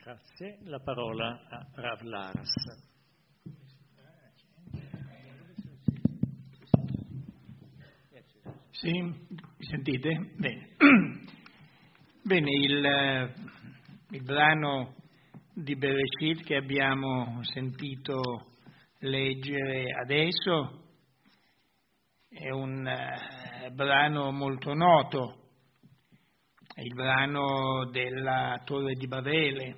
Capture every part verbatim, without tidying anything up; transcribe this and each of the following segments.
Grazie. La parola a Rav Laras. Sì, mi sentite? Bene. Bene, il, il brano di Bereshit che abbiamo sentito leggere adesso è un uh, brano molto noto, è il brano della Torre di Babele,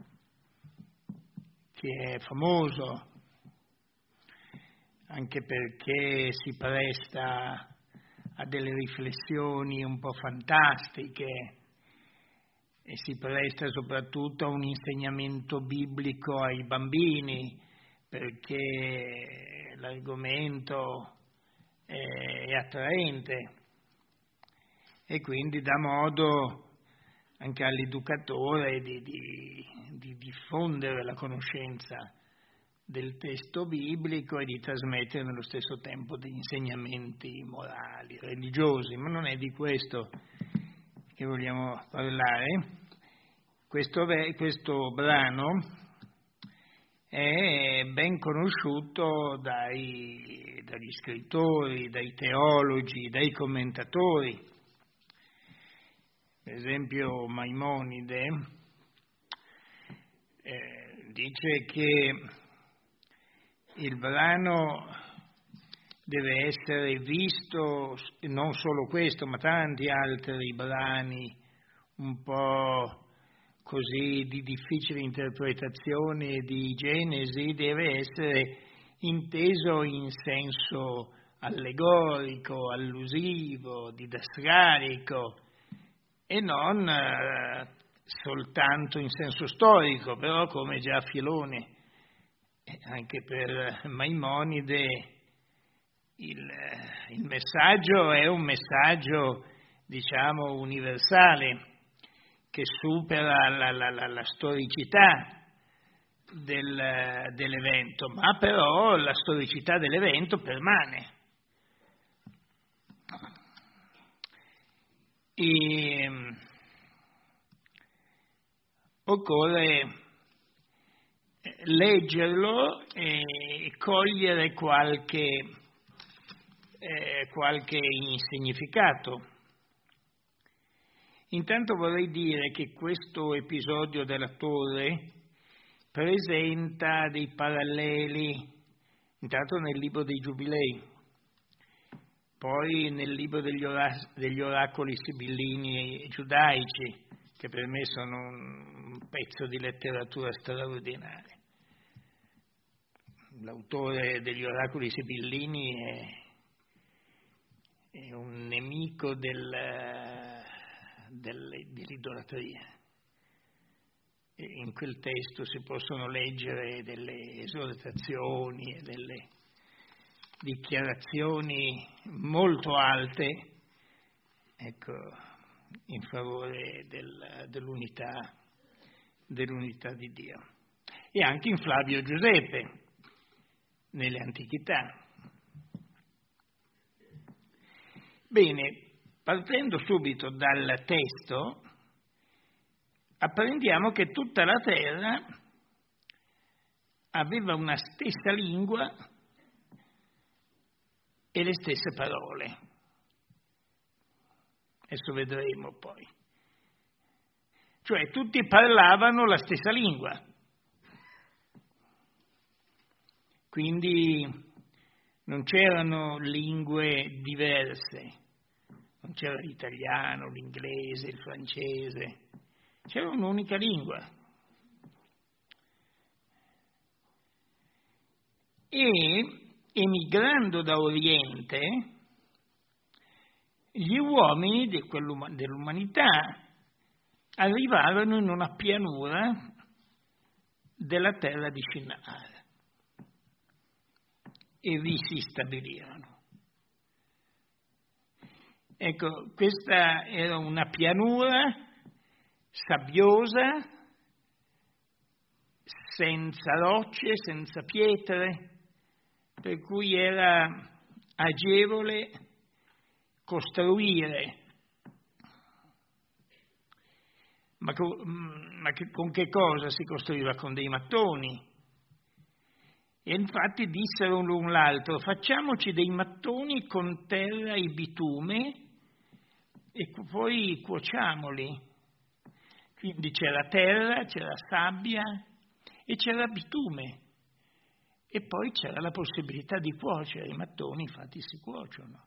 che è famoso anche perché si presta a delle riflessioni un po' fantastiche e si presta soprattutto a un insegnamento biblico ai bambini, perché l'argomento è attraente e quindi dà modo anche all'educatore di, di, di diffondere la conoscenza del testo biblico e di trasmettere nello stesso tempo degli insegnamenti morali, religiosi, ma non è di questo che vogliamo parlare. Questo, questo brano è ben conosciuto dai, dagli scrittori, dai teologi, dai commentatori. Per esempio Maimonide eh, dice che il brano deve essere visto, non solo questo, ma tanti altri brani un po' così di difficile interpretazione di Genesi, deve essere inteso in senso allegorico, allusivo, didascalico e non eh, soltanto in senso storico, però come già Filone. Anche per Maimonide il, il messaggio è un messaggio, diciamo, universale, che supera la, la, la, la storicità del, dell'evento, ma però la storicità dell'evento permane. E occorre leggerlo e cogliere qualche, eh, qualche significato. Intanto vorrei dire che questo episodio della torre presenta dei paralleli, intanto nel libro dei Giubilei, poi nel libro degli, ora- degli oracoli sibillini giudaici, che per me sono un pezzo di letteratura straordinaria. L'autore degli oracoli sibillini è, è un nemico del, del, dell'idolatria. E in quel testo si possono leggere delle esortazioni e delle dichiarazioni molto alte, ecco, in favore del, dell'unità, dell'unità di Dio. E anche in Flavio Giuseppe, nelle antichità. Bene, partendo subito dal testo, apprendiamo che tutta la terra aveva una stessa lingua e le stesse parole. Adesso vedremo poi. Cioè tutti parlavano la stessa lingua. Quindi non c'erano lingue diverse, non c'era l'italiano, l'inglese, il francese, c'era un'unica lingua. E emigrando da Oriente, gli uomini di dell'umanità arrivarono in una pianura della terra di Shinar e vi si stabilirono. Ecco, questa era una pianura sabbiosa, senza rocce, senza pietre, per cui era agevole costruire. Ma con, ma che, con che cosa si costruiva? Con dei mattoni. E infatti dissero l'un l'altro: facciamoci dei mattoni con terra e bitume e poi cuociamoli. Quindi c'era terra, c'era sabbia e c'era bitume. E poi c'era la possibilità di cuocere. I mattoni infatti si cuociono.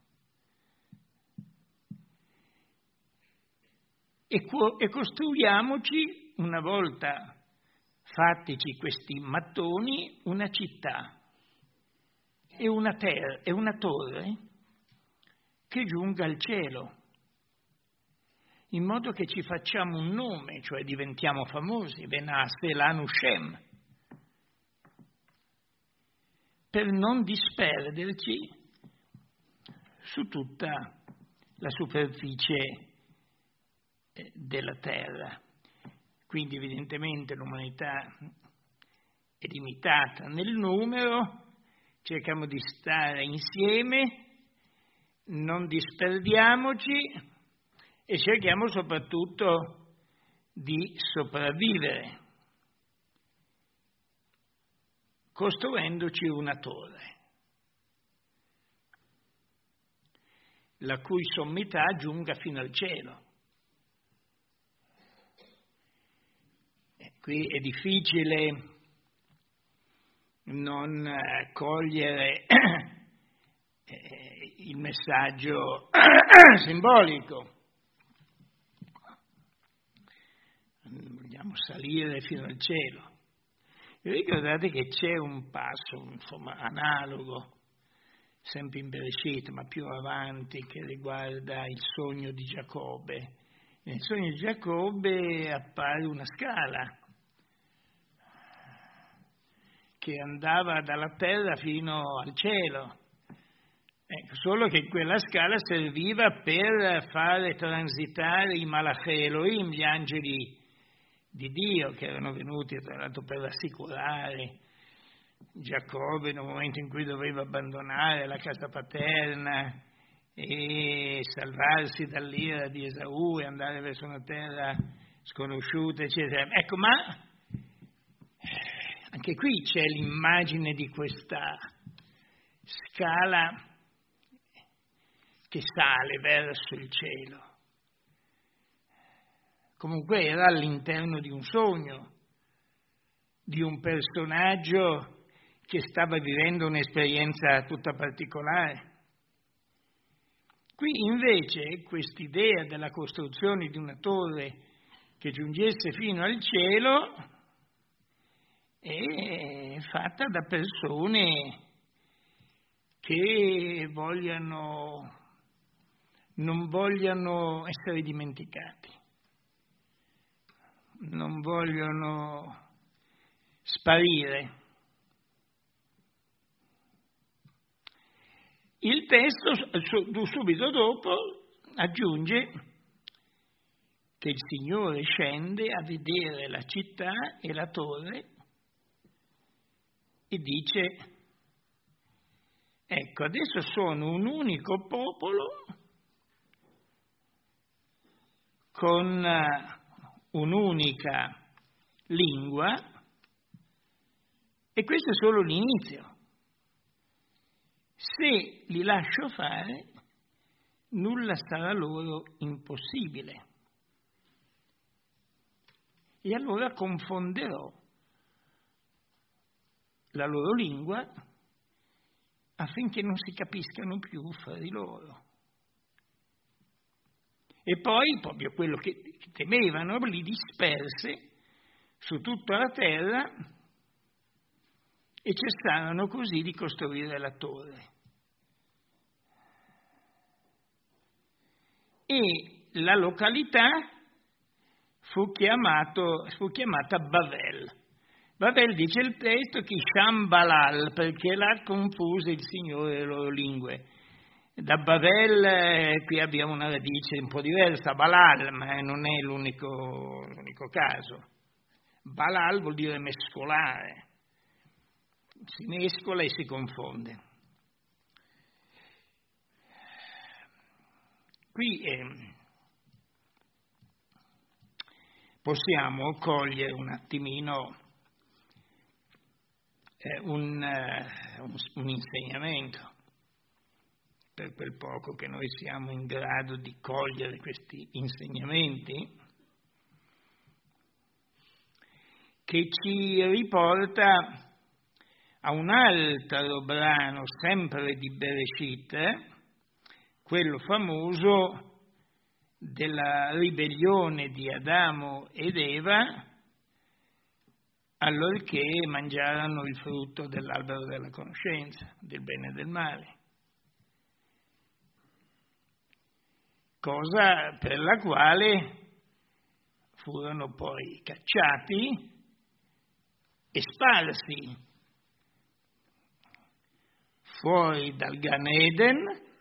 E, cu- e costruiamoci, una volta fattici questi mattoni, una città e una, ter- e una torre che giunga al cielo, in modo che ci facciamo un nome, cioè diventiamo famosi, Venaste Lanu Shem, per non disperderci su tutta la superficie della terra. Quindi evidentemente l'umanità è limitata nel numero, cerchiamo di stare insieme, non disperdiamoci e cerchiamo soprattutto di sopravvivere, costruendoci una torre, la cui sommità giunga fino al cielo. Qui è difficile non cogliere il messaggio simbolico. Vogliamo salire fino al cielo. E ricordate che c'è un passo, insomma, analogo, sempre in Bereshit, ma più avanti, che riguarda il sogno di Giacobbe. Nel sogno di Giacobbe appare una scala che andava dalla terra fino al cielo, ecco, solo che quella scala serviva per fare transitare i Malachei Elohim, gli angeli di Dio, che erano venuti tra l'altro per rassicurare Giacobbe nel momento in cui doveva abbandonare la casa paterna e salvarsi dall'ira di Esaù e andare verso una terra sconosciuta, eccetera. Ecco, ma anche qui c'è l'immagine di questa scala che sale verso il cielo. Comunque era all'interno di un sogno, di un personaggio che stava vivendo un'esperienza tutta particolare. Qui invece quest'idea della costruzione di una torre che giungesse fino al cielo è fatta da persone che vogliano, non vogliano essere dimenticati, non vogliono sparire. Il testo subito dopo aggiunge che il Signore scende a vedere la città e la torre e dice: ecco, adesso sono un unico popolo con un'unica lingua e questo è solo l'inizio. Se li lascio fare, nulla sarà loro impossibile. E allora confonderò la loro lingua affinché non si capiscano più fra di loro. E poi, proprio quello che temevano, li disperse su tutta la terra e cessarono così di costruire la torre. E la località fu, chiamato, fu chiamata Bavel. Bavel, dice il testo, che Shambalal, perché l'ha confuso il Signore le loro lingue. Da Bavel eh, qui abbiamo una radice un po' diversa, Balal, ma non è l'unico, l'unico caso. Balal vuol dire mescolare, si mescola e si confonde. Qui eh, possiamo cogliere un attimino eh, un, uh, un, un insegnamento, per quel poco che noi siamo in grado di cogliere questi insegnamenti, che ci riporta a un altro brano, sempre di Bereshit, quello famoso della ribellione di Adamo ed Eva, allorché mangiarono il frutto dell'albero della conoscenza, del bene e del male. Cosa per la quale furono poi cacciati e sparsi fuori dal Gan Eden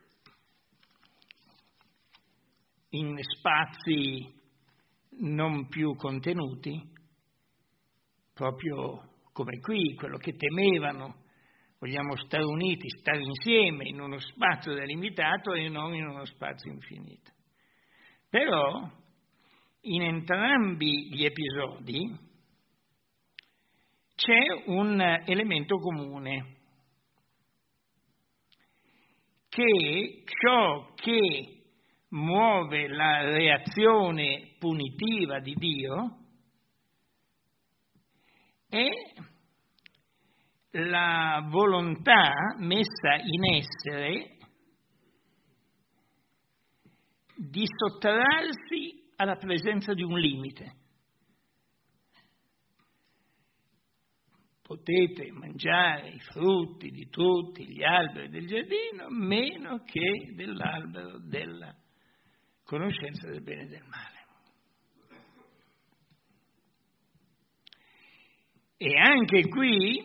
in spazi non più contenuti, proprio come qui, quello che temevano. Vogliamo stare uniti, stare insieme in uno spazio delimitato e non in uno spazio infinito. Però in entrambi gli episodi c'è un elemento comune, che ciò che muove la reazione punitiva di Dio è la volontà messa in essere di sottrarsi alla presenza di un limite. Potete mangiare i frutti di tutti gli alberi del giardino, meno che dell'albero della conoscenza del bene e del male. E anche qui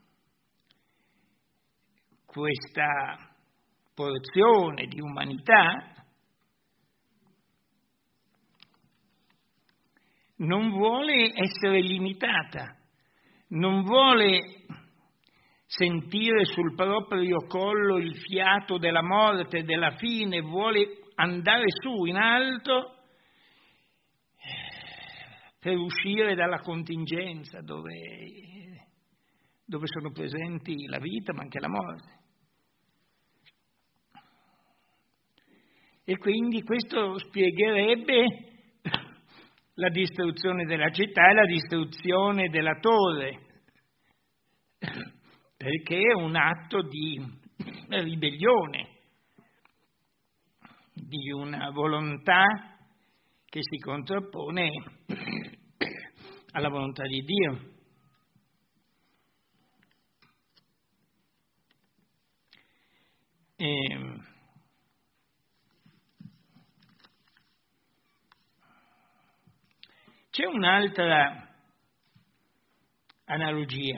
questa porzione di umanità non vuole essere limitata, non vuole sentire sul proprio collo il fiato della morte, della fine, vuole andare su in alto per uscire dalla contingenza dove, dove sono presenti la vita ma anche la morte. E quindi questo spiegherebbe la distruzione della città e la distruzione della torre, perché è un atto di ribellione, di una volontà che si contrappone alla volontà di Dio. E c'è un'altra analogia,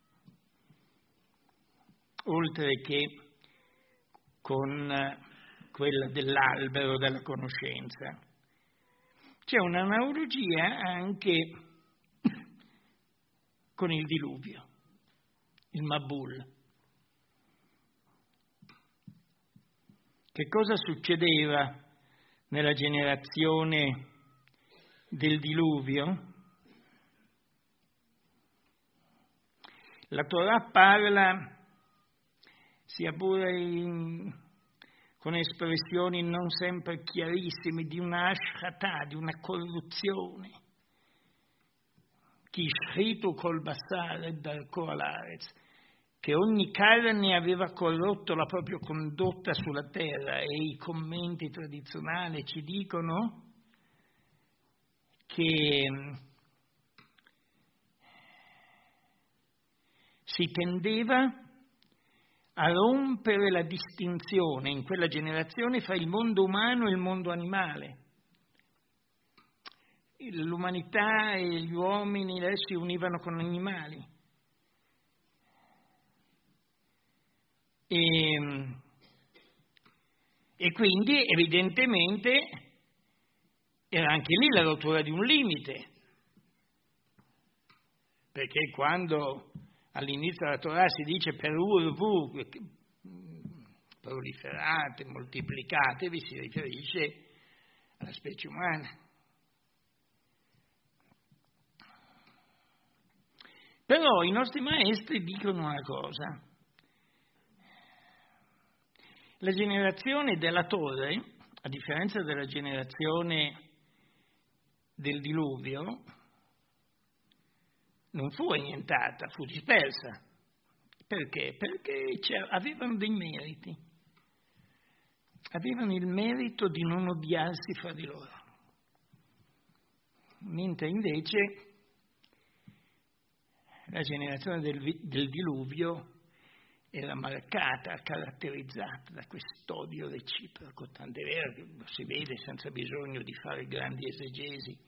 oltre che con quella dell'albero della conoscenza. C'è un'analogia anche con il diluvio, il Mabul. Che cosa succedeva nella generazione del diluvio? La Torah parla, sia pure in, con espressioni non sempre chiarissime, di una ashkatà, di una corruzione. Chi shchitu kol basar et darko al haaretz, che ogni carne aveva corrotto la propria condotta sulla terra, e i commenti tradizionali ci dicono che si tendeva a rompere la distinzione in quella generazione fra il mondo umano e il mondo animale. L'umanità e gli uomini si univano con gli animali. E, e quindi evidentemente era anche lì la rottura di un limite, perché quando all'inizio della Torah si dice per urvu, proliferate, moltiplicatevi, si riferisce alla specie umana. Però i nostri maestri dicono una cosa. La generazione della torre, a differenza della generazione del diluvio, non fu annientata, fu dispersa. Perché? Perché avevano dei meriti. Avevano il merito di non odiarsi fra di loro. Mentre invece la generazione del, del diluvio era marcata, caratterizzata da quest'odio reciproco, tant'è vero che lo si vede senza bisogno di fare grandi esegesi.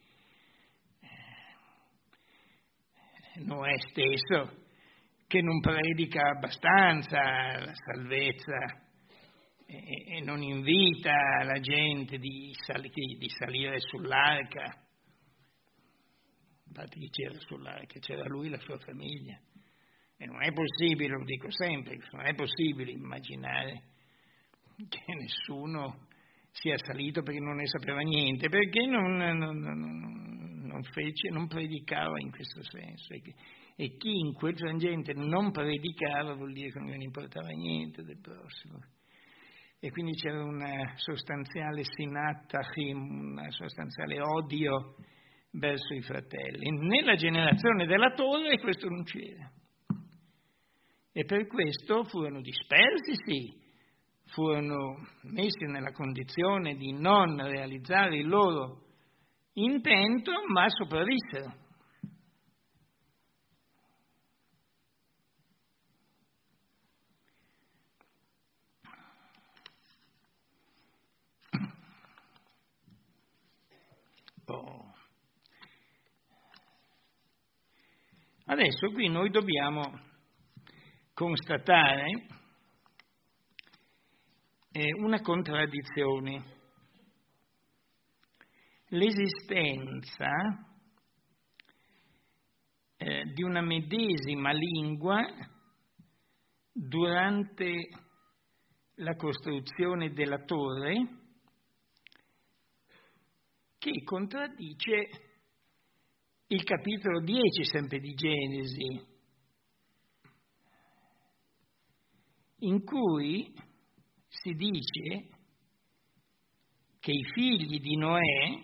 Noè stesso, che non predica abbastanza la salvezza e, e non invita la gente di, sali, di salire sull'arca. Infatti chi c'era sull'arca? C'era lui e la sua famiglia. E non è possibile, lo dico sempre, non è possibile immaginare che nessuno sia salito perché non ne sapeva niente, perché non, non, non, non, fece, non predicava in questo senso. E, che, e chi in quel frangente non predicava vuol dire che non ne importava niente del prossimo. E quindi c'era una sostanziale sinatachim, un sostanziale odio verso i fratelli. Nella generazione della torre questo non c'era. E per questo furono dispersi, sì, furono messi nella condizione di non realizzare il loro intento, ma sopravvissero. Oh. Adesso qui noi dobbiamo constatare eh, una contraddizione. L'esistenza eh, di una medesima lingua durante la costruzione della torre, che contraddice il capitolo dieci sempre di Genesi, in cui si dice che i figli di Noè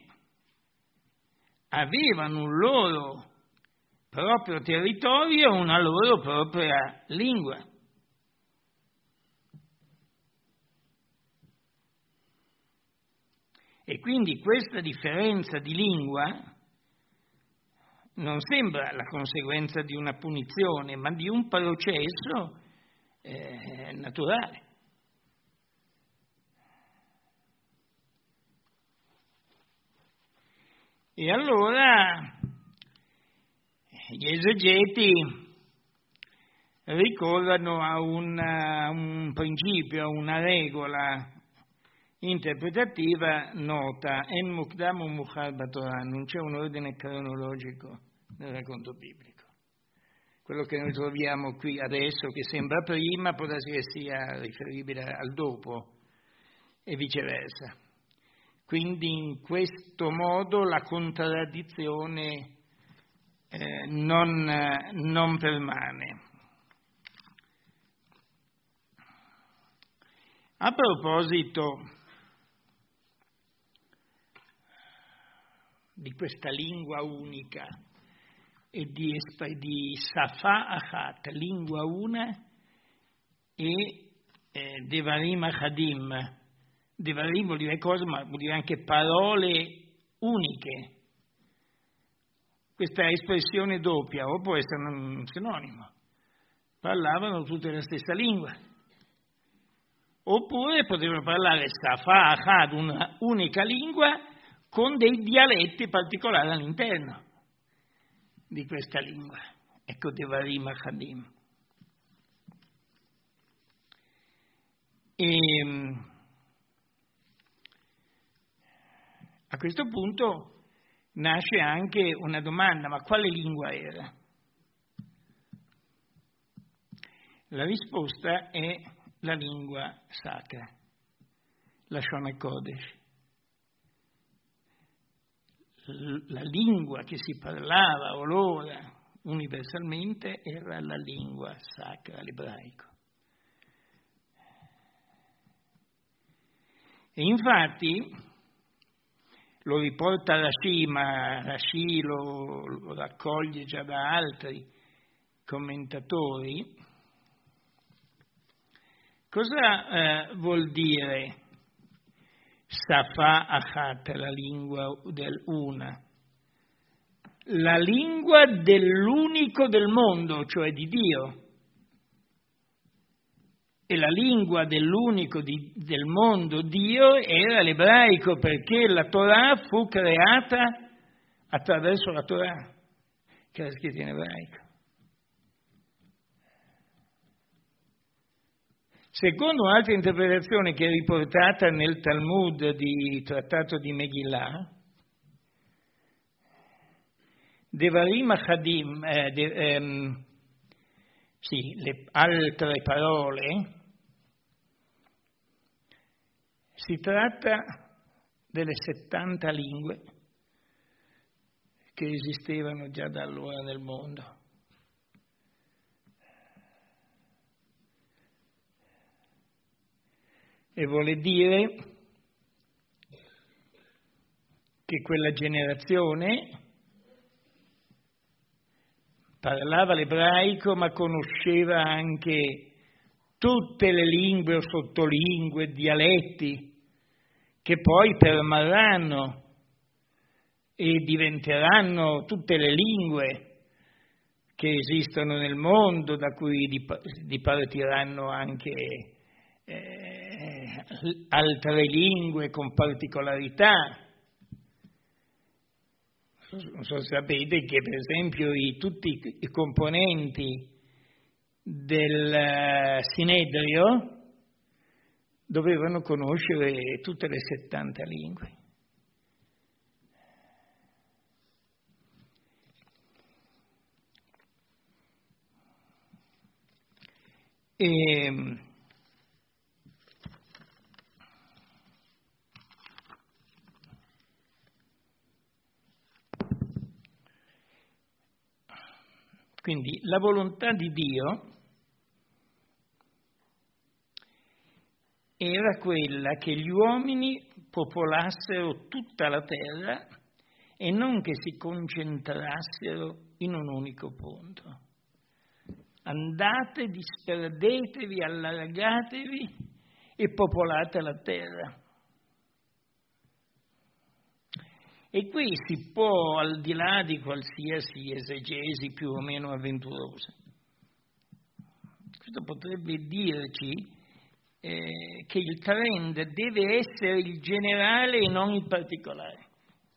avevano un loro proprio territorio e una loro propria lingua. E quindi questa differenza di lingua non sembra la conseguenza di una punizione, ma di un processo eh, naturale. E allora gli esegeti ricorrono a un, a un principio, a una regola interpretativa nota, en mukdam u mukhar b'Torah, non c'è un ordine cronologico nel racconto biblico. Quello che noi troviamo qui adesso, che sembra prima, può darsi che sia riferibile al dopo e viceversa. Quindi in questo modo la contraddizione eh, non, non permane. A proposito di questa lingua unica e di, di Safa Achat, lingua una, e eh, Devarim Achadim. Devarim vuol dire cosa, ma vuol dire anche parole uniche. Questa espressione doppia, o può essere un sinonimo. Parlavano tutte la stessa lingua. Oppure potevano parlare Safa Achat, una unica lingua, con dei dialetti particolari all'interno di questa lingua. Ecco Devarim Achadim. E a questo punto nasce anche una domanda: ma quale lingua era? La risposta è la lingua sacra, la Lashon HaKodesh. La lingua che si parlava allora universalmente era la lingua sacra, l'ebraico. E infatti lo riporta Rashi, ma Rashi lo, lo raccoglie già da altri commentatori. Cosa eh, vuol dire Safa Achat, la lingua dell'una? La lingua dell'unico del mondo, cioè di Dio. E la lingua dell'unico di, del mondo, Dio, era l'ebraico, perché la Torah fu creata attraverso la Torah, che era scritta in ebraico. Secondo un'altra interpretazione che è riportata nel Talmud di Trattato di Megillah, Devarim Achadim, eh, de, ehm, sì, le altre parole, si tratta delle settanta lingue che esistevano già da allora nel mondo. E vuole dire che quella generazione parlava l'ebraico, ma conosceva anche tutte le lingue o sottolingue, dialetti, che poi permarranno e diventeranno tutte le lingue che esistono nel mondo, da cui dipartiranno anche eh, altre lingue con particolarità. Non so se sapete che per esempio i, tutti i componenti del Sinedrio dovevano conoscere tutte le settanta lingue. E quindi la volontà di Dio era quella che gli uomini popolassero tutta la terra e non che si concentrassero in un unico punto. Andate, disperdetevi, allargatevi e popolate la terra. E qui si può, al di là di qualsiasi esegesi più o meno avventurosa, questo potrebbe dirci eh, che il trend deve essere il generale e non il particolare.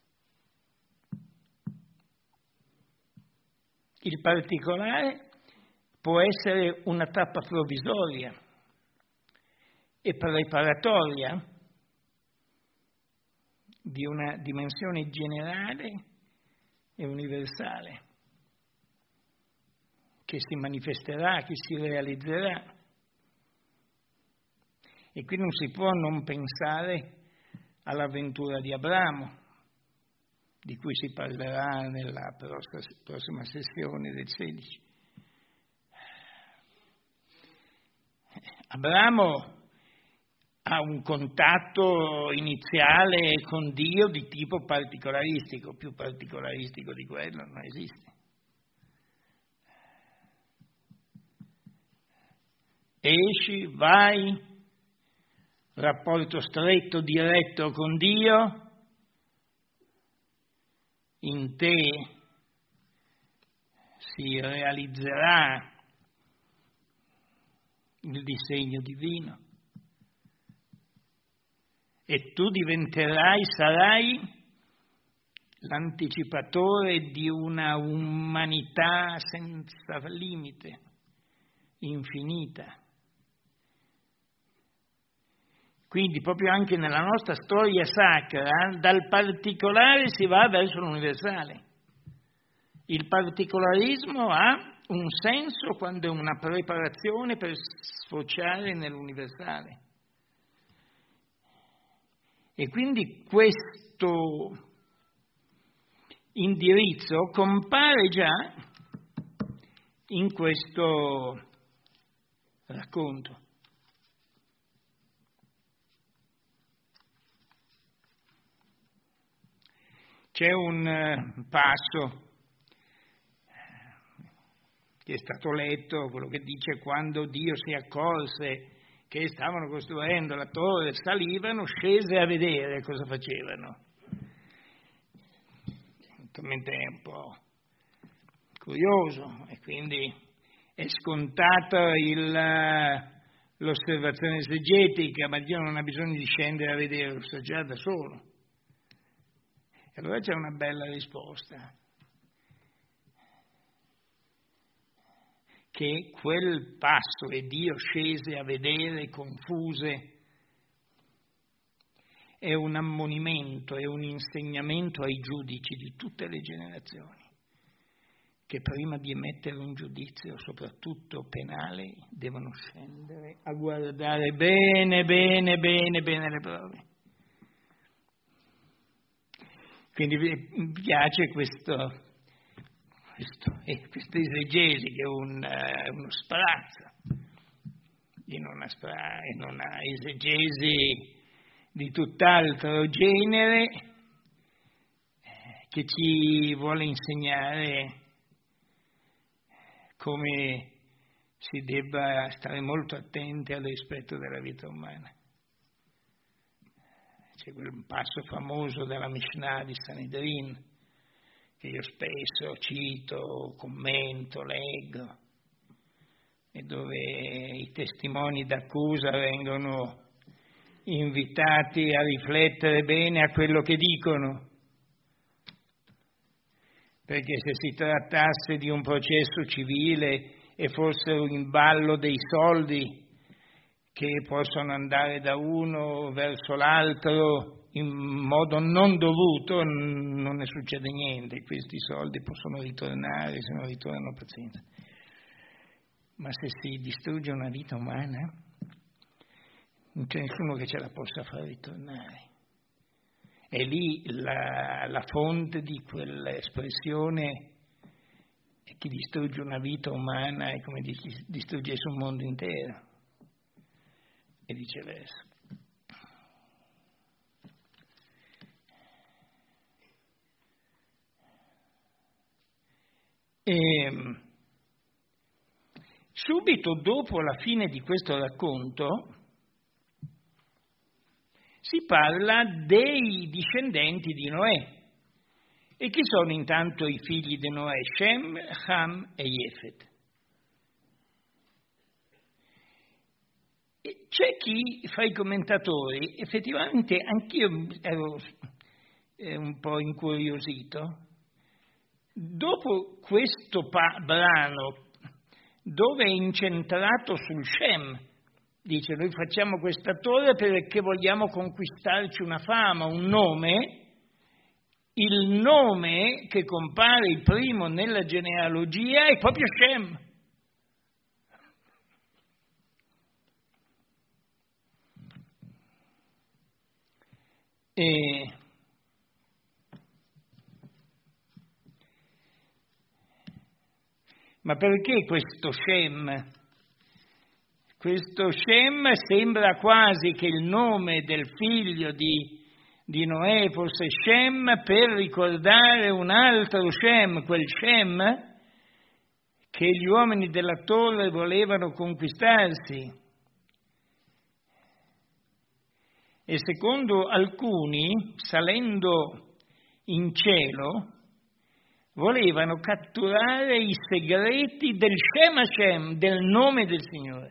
Il particolare può essere una tappa provvisoria e preparatoria di una dimensione generale e universale che si manifesterà, che si realizzerà. E qui non si può non pensare all'avventura di Abramo, di cui si parlerà nella prossima sessione del sedici. Abramo ha un contatto iniziale con Dio di tipo particolaristico, più particolaristico di quello non esiste. Esci, vai, rapporto stretto, diretto con Dio, in te si realizzerà il disegno divino. E tu diventerai, sarai l'anticipatore di una umanità senza limite, infinita. Quindi proprio anche nella nostra storia sacra, dal particolare si va verso l'universale. Il particolarismo ha un senso quando è una preparazione per sfociare nell'universale. E quindi questo indirizzo compare già in questo racconto. C'è un passo che è stato letto, quello che dice: quando Dio si accorse che stavano costruendo la torre, salivano, scese a vedere cosa facevano. Naturalmente è un po' curioso e quindi è scontata il, l'osservazione esegetica, ma Dio non ha bisogno di scendere a vedere, lo sa già da solo. E allora c'è una bella risposta, che quel passo e Dio scese a vedere confuse è un ammonimento, è un insegnamento ai giudici di tutte le generazioni, che prima di emettere un giudizio, soprattutto penale, devono scendere a guardare bene, bene, bene, bene le prove. Quindi mi piace questo, questo, eh, questa esegesi, che è un, uh, uno sprazzo, in una, spra, in una esegesi di tutt'altro genere, che ci vuole insegnare come si debba stare molto attenti al rispetto della vita umana. C'è quel passo famoso della Mishnah di Sanedrin, che io spesso cito, commento, leggo, e dove i testimoni d'accusa vengono invitati a riflettere bene a quello che dicono, perché se si trattasse di un processo civile e fossero in ballo dei soldi che possono andare da uno verso l'altro in modo non dovuto, non ne succede niente, questi soldi possono ritornare, se non ritornano pazienza. Ma se si distrugge una vita umana, non c'è nessuno che ce la possa far ritornare. È lì la, la fonte di quell'espressione: chi distrugge una vita umana è come se distruggesse un mondo intero, e viceversa. E subito dopo la fine di questo racconto si parla dei discendenti di Noè. E chi sono intanto i figli di Noè? Shem, Ham e Yefet. E c'è chi, fra i commentatori, effettivamente anch'io ero un po' incuriosito, dopo questo pa- brano dove è incentrato sul Shem, dice: noi facciamo questa torre perché vogliamo conquistarci una fama, un nome. Il nome che compare il primo nella genealogia è proprio Shem. E ma perché questo Shem? Questo Shem sembra quasi che il nome del figlio di di Noè fosse Shem per ricordare un altro Shem, quel Shem che gli uomini della torre volevano conquistarsi. E secondo alcuni, salendo in cielo, volevano catturare i segreti del Shem Hashem, del nome del Signore.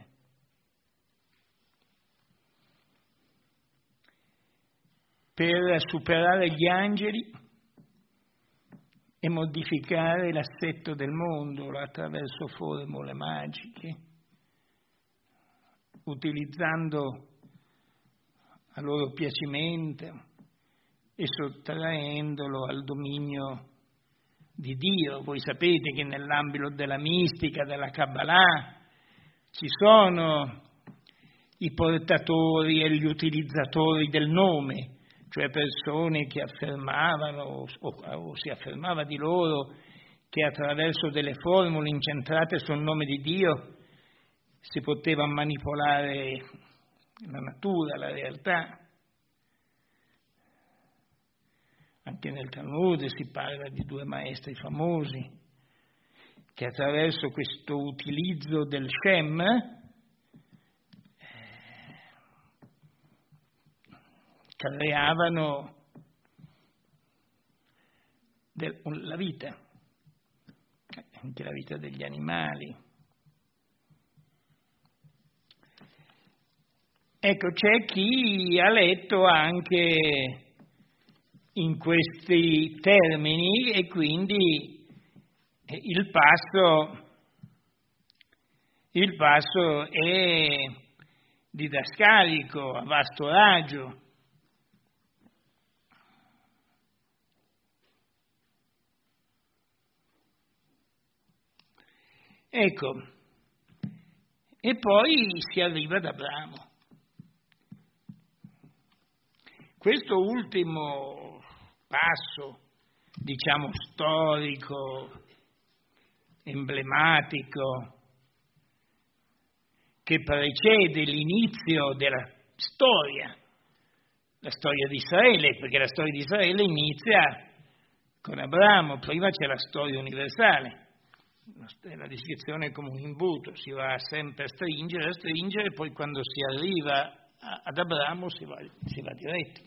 Per superare gli angeli e modificare l'assetto del mondo attraverso formule magiche, utilizzando a loro piacimento e sottraendolo al dominio di Dio. Voi sapete che nell'ambito della mistica, della Kabbalah, ci sono i portatori e gli utilizzatori del nome, cioè persone che affermavano o, o si affermava di loro che attraverso delle formule incentrate sul nome di Dio si poteva manipolare la natura, la realtà. Anche nel Talmud si parla di due maestri famosi che attraverso questo utilizzo del Shem eh, creavano del, la vita, anche la vita degli animali. Ecco, c'è chi ha letto anche in questi termini e quindi il passo, il passo è didascalico, a vasto raggio. Ecco, e poi si arriva ad Abramo. Questo ultimo passo, diciamo storico, emblematico, che precede l'inizio della storia, la storia di Israele, perché la storia di Israele inizia con Abramo, prima c'è la storia universale, la descrizione come un imbuto, si va sempre a stringere, a stringere, e poi quando si arriva ad Abramo si va, si va diretti.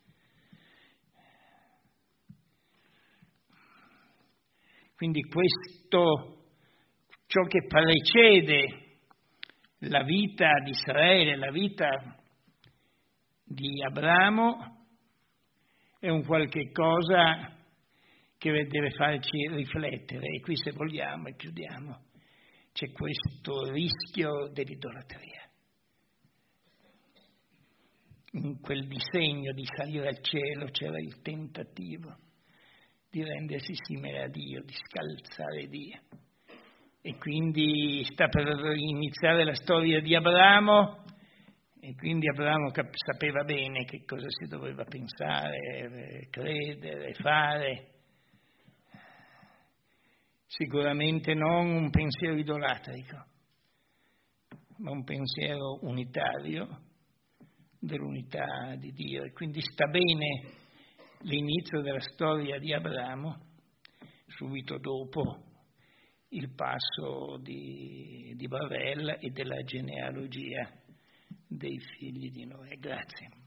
Quindi questo, ciò che precede la vita di Israele, la vita di Abramo, è un qualche cosa che deve farci riflettere. E qui, se vogliamo, e chiudiamo, c'è questo rischio dell'idolatria. In quel disegno di salire al cielo c'era il tentativo di rendersi simile a Dio, di scalzare Dio. E quindi sta per iniziare la storia di Abramo, e quindi Abramo cap- sapeva bene che cosa si doveva pensare, credere, fare. Sicuramente non un pensiero idolatrico, ma un pensiero unitario dell'unità di Dio. E quindi sta bene l'inizio della storia di Abramo, subito dopo il passo di, di Babel e della genealogia dei figli di Noè. Grazie.